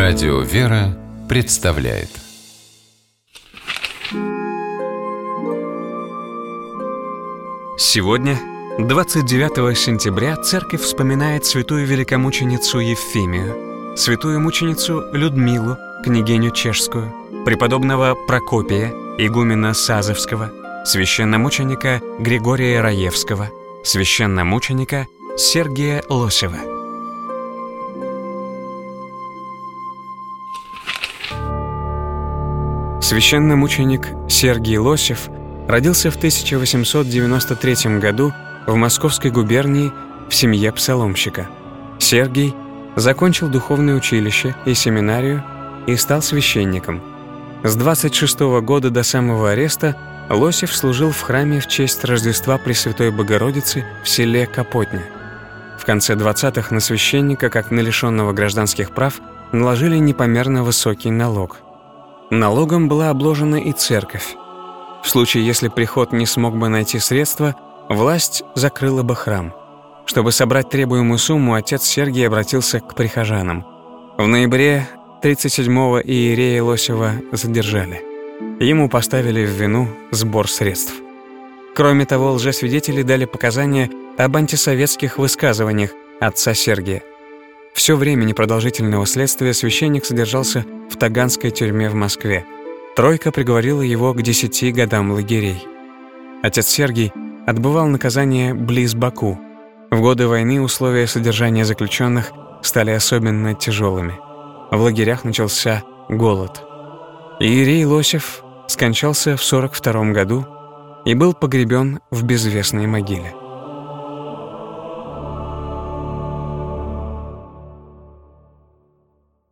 Радио «Вера» представляет. Сегодня, 29 сентября, церковь вспоминает святую великомученицу Евфимию, святую мученицу Людмилу, княгиню Чешскую, преподобного Прокопия, игумена Сазовского, священномученика Григория Раевского, священномученика Сергия Лосева. Священномученик Сергий Лосев родился в 1893 году в Московской губернии в семье псаломщика. Сергий закончил духовное училище и семинарию и стал священником. С 26 года до самого ареста Лосев служил в храме в честь Рождества Пресвятой Богородицы в селе Капотня. В конце 20-х на священника, как на лишенного гражданских прав, наложили непомерно высокий налог. Налогом была обложена и церковь. В случае, если приход не смог бы найти средства, власть закрыла бы храм. Чтобы собрать требуемую сумму, отец Сергий обратился к прихожанам. В ноябре 37-го иерея Лосева задержали. Ему поставили в вину сбор средств. Кроме того, лжесвидетели дали показания об антисоветских высказываниях отца Сергия. Все время непродолжительного следствия священник содержался в Таганской тюрьме в Москве. Тройка приговорила его к 10 годам лагерей. Отец Сергий отбывал наказание близ Баку. В годы войны условия содержания заключенных стали особенно тяжелыми. В лагерях начался голод. Иерей Лосев скончался в 42 году и был погребен в безвестной могиле.